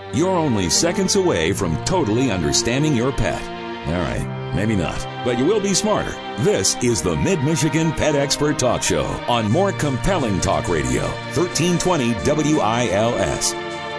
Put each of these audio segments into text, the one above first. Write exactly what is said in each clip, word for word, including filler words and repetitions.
You're only seconds away from totally understanding your pet. All right, maybe not, but you will be smarter. This is the Mid-Michigan Pet Expert Talk Show on more compelling talk radio, thirteen twenty W I L S.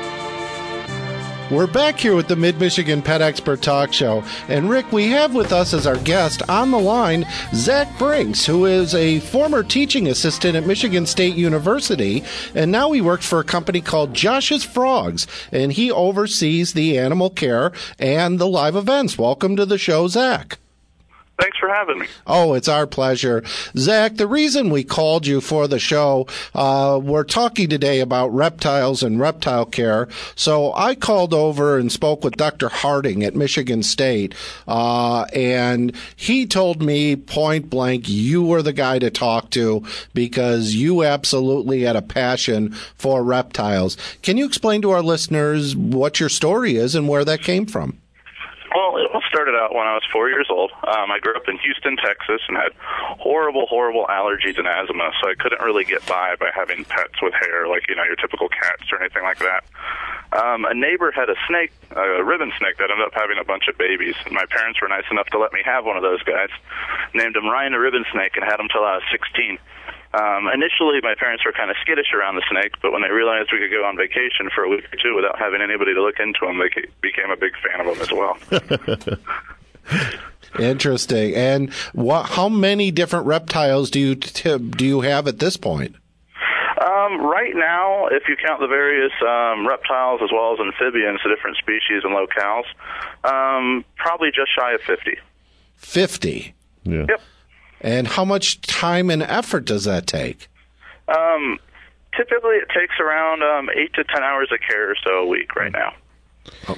We're back here with the Mid-Michigan Pet Expert Talk Show. And Rick, we have with us as our guest on the line, Zach Brinks, who is a former teaching assistant at Michigan State University. And now he works for a company called Josh's Frogs. And he oversees the animal care and the live events. Welcome to the show, Zach. Thanks for having me. Oh, it's our pleasure. Zach, the reason we called you for the show, uh, we're talking today about reptiles and reptile care. So I called over and spoke with Doctor Harding at Michigan State, uh, and he told me point blank, you were the guy to talk to because you absolutely had a passion for reptiles. Can you explain to our listeners what your story is and where that came from? Well, it all started out when I was four years old. Um, I grew up in Houston, Texas, and had horrible, horrible allergies and asthma, so I couldn't really get by by having pets with hair, like, you know, your typical cats or anything like that. Um, a neighbor had a snake, a ribbon snake, that ended up having a bunch of babies. And my parents were nice enough to let me have one of those guys. Named him Ryan the Ribbon Snake and had him till I was sixteen. Um, initially, my parents were kind of skittish around the snake, but when they realized we could go on vacation for a week or two without having anybody to look into him, they became a big fan of him as well. Interesting. And what? How many different reptiles do you t- do you have at this point? Um, right now, if you count the various um, reptiles as well as amphibians, the different species and locales, um, probably just shy of fifty. Fifty. Yeah. Yep. And how much time and effort does that take? Um, typically, it takes around um, eight to ten hours of care or so a week right now. Oh.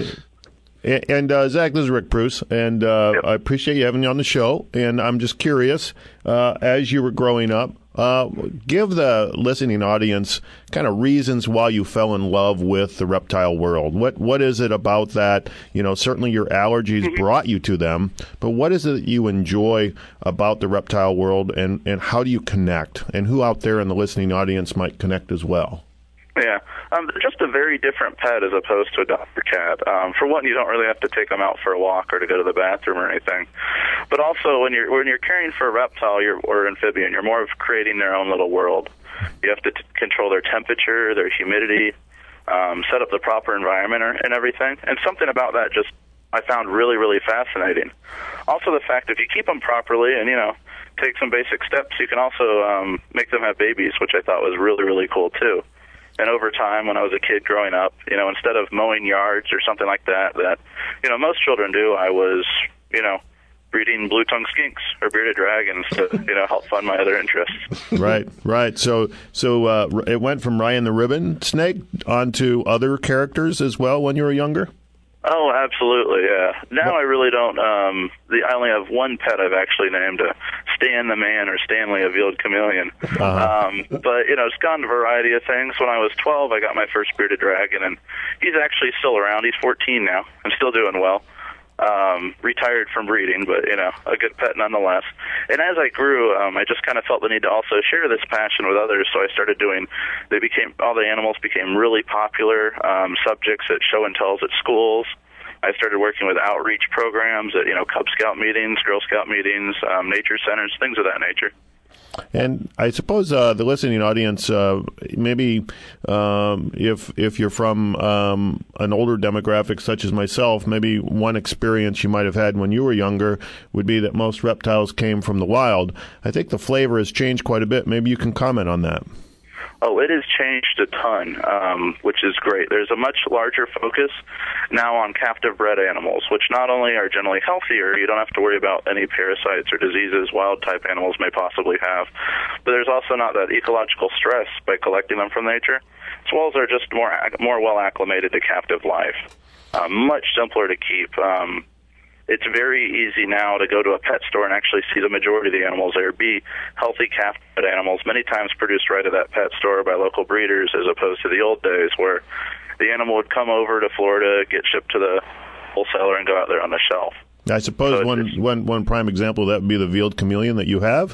And, and uh, Zach, this is Rick Bruce, and uh, Yep. I appreciate you having me on the show. And I'm just curious, uh, as you were growing up, uh, give the listening audience kind of reasons why you fell in love with the reptile world. What What is it about that? You know, certainly your allergies Mm-hmm. brought you to them, but what is it that you enjoy about the reptile world, and, and how do you connect? And who out there in the listening audience might connect as well? Yeah, um, they're just a very different pet as opposed to a doctor cat. Um, for one, you don't really have to take them out for a walk or to go to the bathroom or anything. But also, when you're when you're caring for a reptile you're, or amphibian, you're more of creating their own little world. You have to t- control their temperature, their humidity, um, set up the proper environment or, and everything. And something about that just I found really, really fascinating. Also, the fact if you keep them properly and, you know, take some basic steps, you can also um, make them have babies, which I thought was really, really cool, too. And over time, when I was a kid growing up, you know, instead of mowing yards or something like that, that, you know, most children do, I was, you know, breeding blue-tongued skinks or bearded dragons to, you know, help fund my other interests. Right, right. So so uh, it went from Ryan the Ribbon Snake onto other characters as well when you were younger? Oh, absolutely, yeah. Now I really don't, um, the, I only have one pet I've actually named uh, Stan the Man or Stanley, a veiled chameleon. Uh-huh. Um, but, you know, it's gone a variety of things. When I was twelve, I got my first bearded dragon, and he's actually still around. He's fourteen now. I'm still doing well. Um, retired from breeding, but, you know, a good pet nonetheless. And as I grew, um, I just kind of felt the need to also share this passion with others, so I started doing, they became, all the animals became really popular um, subjects at show and tells at schools. I started working with outreach programs at, you know, Cub Scout meetings, Girl Scout meetings, um, nature centers, things of that nature. And I suppose uh, the listening audience, uh, maybe um, if if you're from um, an older demographic such as myself, maybe one experience you might have had when you were younger would be that most reptiles came from the wild. I think the flavor has changed quite a bit. Maybe you can comment on that. Oh, it has changed a ton, um, which is great. There's a much larger focus now on captive-bred animals, which not only are generally healthier, you don't have to worry about any parasites or diseases wild-type animals may possibly have, but there's also not that ecological stress by collecting them from nature, as well as they're just more more well-acclimated to captive life. Uh, much simpler to keep. Um, It's very easy now to go to a pet store and actually see the majority of the animals there be healthy captive animals, many times produced right at that pet store by local breeders, as opposed to the old days where the animal would come over to Florida, get shipped to the wholesaler, and go out there on the shelf. I suppose So one, one, one prime example of that would be the veiled chameleon that you have.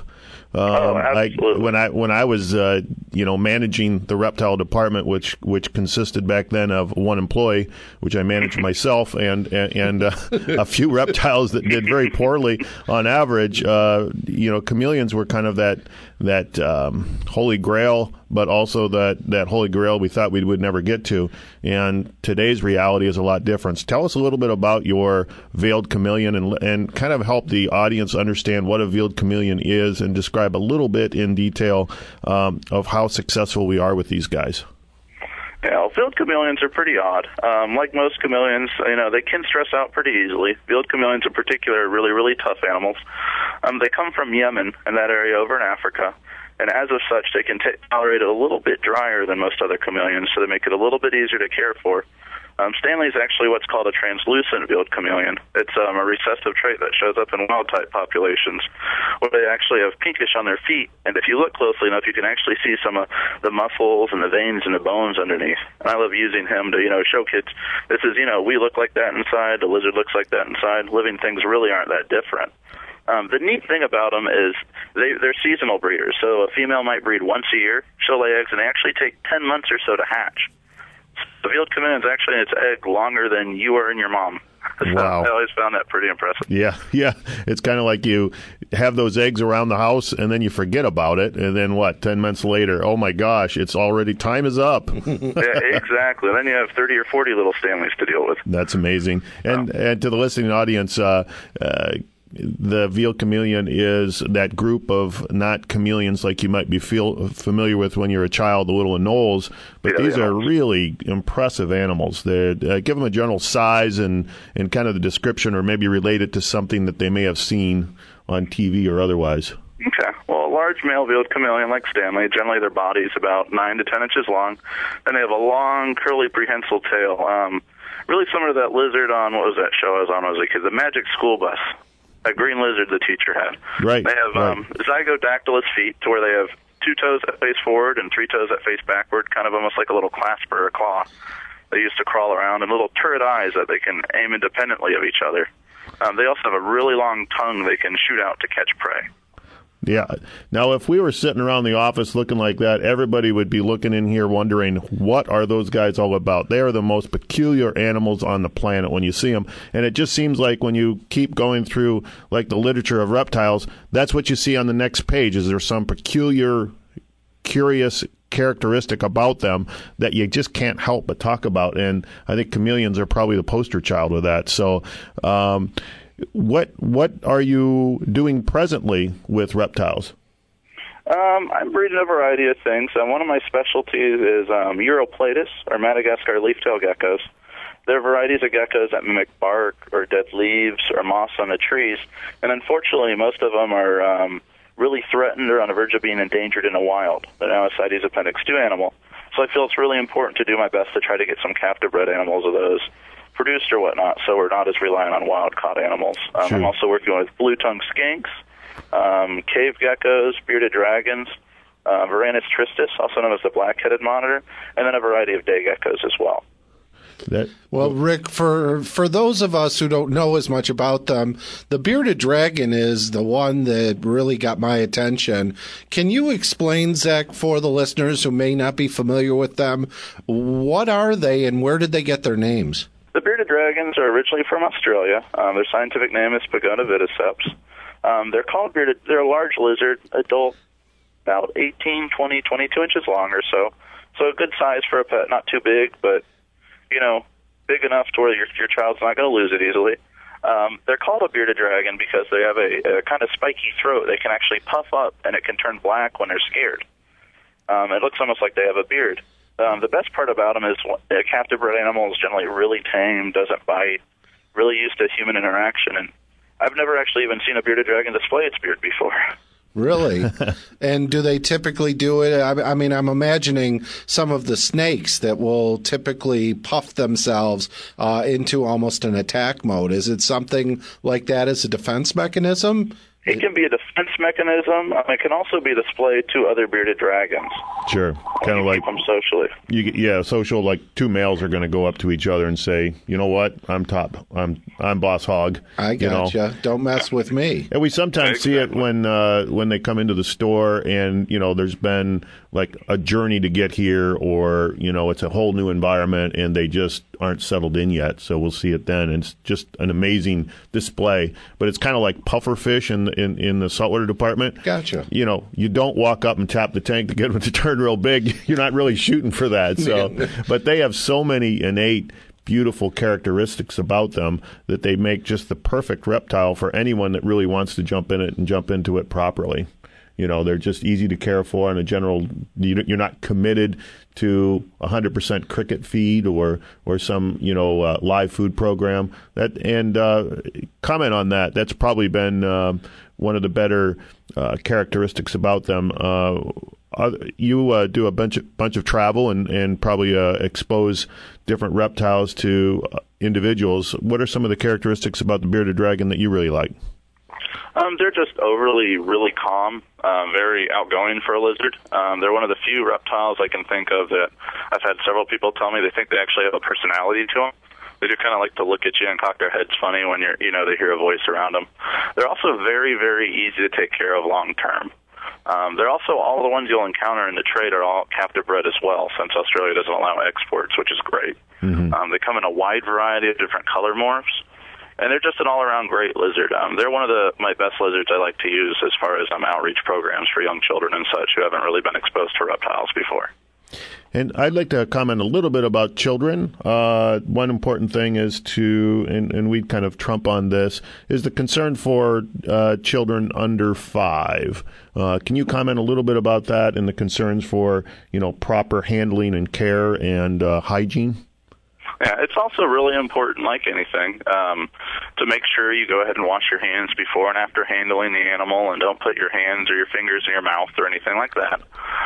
Um, oh, I, absolutely. when I when I was uh, you know managing the reptile department, which which consisted back then of one employee, which I managed myself, and and, and uh, a few reptiles that did very poorly on average. Uh, you know, chameleons were kind of that that um, holy grail, but also that, that holy grail we thought we would never get to. And today's reality is a lot different. Tell us a little bit about your veiled chameleon and and kind of help the audience understand what a veiled chameleon is and describe a little bit in detail um, of how successful we are with these guys. Yeah, well, veiled chameleons are pretty odd. Um, like most chameleons, you know, they can stress out pretty easily. Veiled chameleons in particular are really, really tough animals. Um, they come from Yemen and that area over in Africa, and as of such, they can t- tolerate it a little bit drier than most other chameleons, so they make it a little bit easier to care for. Um, Stanley is actually what's called a translucent veiled chameleon. It's um, a recessive trait that shows up in wild-type populations, where they actually have pinkish on their feet, and if you look closely enough, you can actually see some of the muscles and the veins and the bones underneath. And I love using him to, you know, show kids, this is, you know, we look like that inside, the lizard looks like that inside. Living things really aren't that different. Um, the neat thing about them is they, they're seasonal breeders, so a female might breed once a year, she'll lay eggs, and they actually take ten months or so to hatch. The veiled chameleon is actually in its egg longer than you are in your mom. So wow. I always found that pretty impressive. Yeah, yeah. It's kind of like you have those eggs around the house, and then you forget about it, and then what, ten months later, oh my gosh, it's already, time is up. Yeah, exactly. Then you have thirty or forty little Stanleys to deal with. That's amazing. And, oh. and to the listening audience, uh, uh, the veiled chameleon is that group of not chameleons like you might be feel familiar with when you're a child, the little anoles, but yeah, these yeah. are really impressive animals. They uh, give them a general size and, and kind of the description, or maybe relate it to something that they may have seen on T V or otherwise. Okay. Well, a large male veiled chameleon like Stanley, generally their body is about nine to ten inches long, and they have a long, curly, prehensile tail. Um, really similar to that lizard on, what was that show I was on when I was a kid, the Magic School Bus. That green lizard the teacher had. Right. They have right. um, zygodactylous feet, to where they have two toes that face forward and three toes that face backward, kind of almost like a little clasper or a claw. They used to crawl around, and little turret eyes that they can aim independently of each other. Um, they also have a really long tongue they can shoot out to catch prey. Yeah. Now, if we were sitting around the office looking like that, everybody would be looking in here wondering, what are those guys all about? They are the most peculiar animals on the planet when you see them. And it just seems like when you keep going through, like, the literature of reptiles, that's what you see on the next page. Is there some peculiar, curious characteristic about them that you just can't help but talk about? And I think chameleons are probably the poster child of that. So, um, What what are you doing presently with reptiles? Um, I'm breeding a variety of things. Um, one of my specialties is um, Uroplatus, or Madagascar leaf-tail geckos. They're varieties of geckos that mimic bark or dead leaves or moss on the trees, and unfortunately most of them are um, really threatened or on the verge of being endangered in the wild. They're now a CITES Appendix two animal, so I feel it's really important to do my best to try to get some captive bred animals of those produced or whatnot, so we're not as reliant on wild-caught animals. Um, sure. I'm also working with blue-tongued skinks, um, cave geckos, bearded dragons, uh, Varanus tristis, also known as the black-headed monitor, and then a variety of day geckos as well. That, well, Rick, for for those of us who don't know as much about them, the bearded dragon is the one that really got my attention. Can you explain, Zach, for the listeners who may not be familiar with them, what are they and where did they get their names? The bearded dragons are originally from Australia. Um, their scientific name is Pagona viticeps. Um, they're called bearded. They're a large lizard, adult, about eighteen, twenty, twenty-two inches long or so. So a good size for a pet, not too big, but, you know, big enough to where your, your child's not going to lose it easily. Um, they're called a bearded dragon because they have a, a kind of spiky throat. They can actually puff up, and it can turn black when they're scared. Um, it looks almost like they have a beard. Um, the best part about them is a captive bred animal is generally really tame, doesn't bite, really used to human interaction. And I've never actually even seen a bearded dragon display its beard before. Really? And do they typically do it? I, I mean, I'm imagining some of the snakes that will typically puff themselves uh, into almost an attack mode. Is it something like that as a defense mechanism? It can be a defense mechanism. Um, it can also be displayed to other bearded dragons. Sure, kind of like them socially. You, yeah, social. Like two males are going to go up to each other and say, "You know what? I'm top. I'm I'm boss hog." I gotcha. You know? Don't mess with me. And we sometimes exactly. see it when uh, when they come into the store, and you know, there's been like a journey to get here, or you know, it's a whole new environment, and they just aren't settled in yet. So we'll see it then. And it's just an amazing display. But it's kind of like puffer fish in, in in the saltwater department. Gotcha. You know, you don't walk up and tap the tank to get them to turn real big. You're not really shooting for that. So, but they have so many innate, beautiful characteristics about them that they make just the perfect reptile for anyone that really wants to jump in it and jump into it properly. You know, they're just easy to care for, and a general, you're not committed to one hundred percent cricket feed or or some, you know, uh, live food program. That and uh, comment on that. That's probably been uh, one of the better uh, characteristics about them. Uh, you uh, do a bunch of, bunch of travel and, and probably uh, expose different reptiles to individuals. What are some of the characteristics about the bearded dragon that you really like? Um, they're just overly, really calm, um, very outgoing for a lizard. Um, they're one of the few reptiles I can think of that I've had several people tell me they think they actually have a personality to them. They do kind of like to look at you and cock their heads funny when you're, you know, they hear a voice around them. They're also very, very easy to take care of long term. Um, they're also, all the ones you'll encounter in the trade are all captive bred as well, since Australia doesn't allow exports, which is great. Mm-hmm. Um, they come in a wide variety of different color morphs. And they're just an all-around great lizard. Um, they're one of the my best lizards I like to use as far as um, outreach programs for young children and such who haven't really been exposed to reptiles before. And I'd like to comment a little bit about children. Uh, one important thing is to, and, and we kind of trump on this, is the concern for uh, children under five. Uh, can you comment a little bit about that and the concerns for, you know, proper handling and care and uh, hygiene? Yeah, it's also really important, like anything, um, to make sure you go ahead and wash your hands before and after handling the animal, and don't put your hands or your fingers in your mouth or anything like that.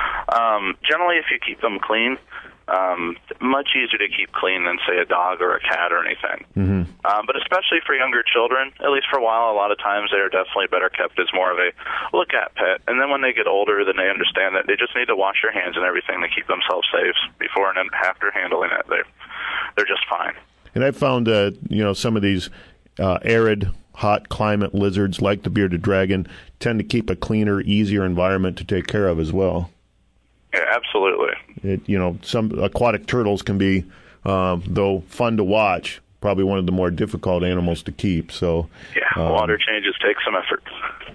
Um, generally, if you keep them clean, um, much easier to keep clean than, say, a dog or a cat or anything. Mm-hmm. Um, but especially for younger children, at least for a while, a lot of times they are definitely better kept as more of a look-at pet. And then when they get older, then they understand that they just need to wash their hands and everything to keep themselves safe before and after handling it. They're They're just fine. And I've found, uh, you know, some of these uh, arid, hot climate lizards, like the bearded dragon, tend to keep a cleaner, easier environment to take care of as well. Yeah, absolutely. It, you know, some aquatic turtles can be, um, though fun to watch, probably one of the more difficult animals to keep. So, yeah, um, water changes take some effort.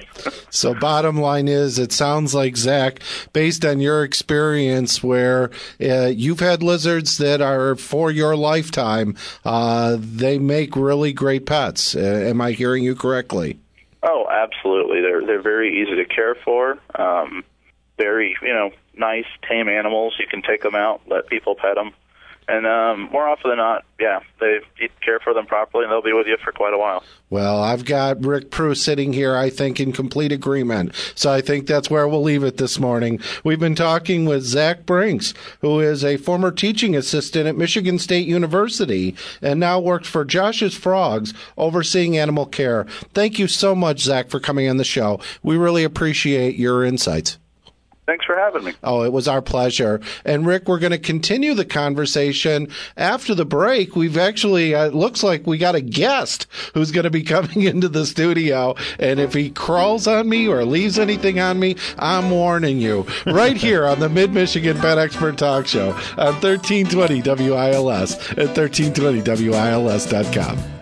So bottom line is, it sounds like, Zach, based on your experience where uh, you've had lizards that are for your lifetime, uh, they make really great pets. Uh, am I hearing you correctly? Oh, absolutely. They're they're very easy to care for. Um, very, you know, nice, tame animals. You can take them out, let people pet them. And um, more often than not, yeah, they you care for them properly, and they'll be with you for quite a while. Well, I've got Rick Prue sitting here, I think, in complete agreement. So I think that's where we'll leave it this morning. We've been talking with Zach Brinks, who is a former teaching assistant at Michigan State University and now works for Josh's Frogs, overseeing animal care. Thank you so much, Zach, for coming on the show. We really appreciate your insights. Thanks for having me. Oh, it was our pleasure. And Rick, we're going to continue the conversation after the break. We've actually, uh, it looks like we got a guest who's going to be coming into the studio. And if he crawls on me or leaves anything on me, I'm warning you. Right here on the Mid-Michigan Pet Expert Talk Show on thirteen twenty W I L S at thirteen twenty W I L S dot com.